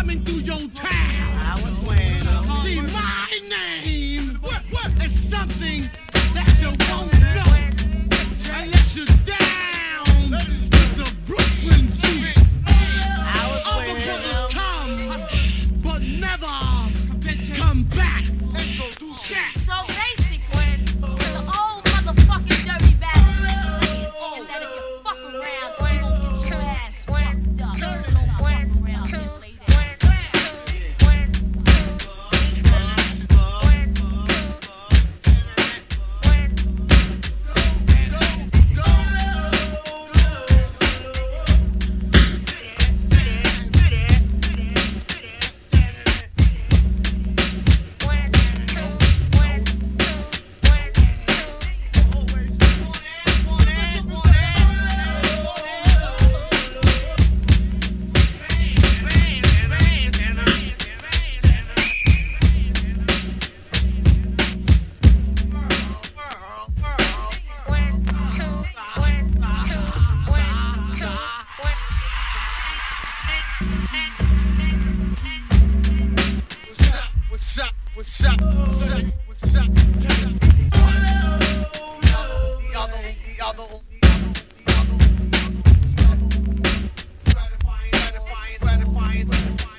coming through your town. I was playing. See, my name is something that you won't know unless you're down with the Brooklyn Zoo. Other brothers come, but never come back. So basically, what the old motherfucking dirty bastards saying is that if you fuck around, you gon' get your ass fucked up. So don't fuck around, just lay down. What's up? Gratifying.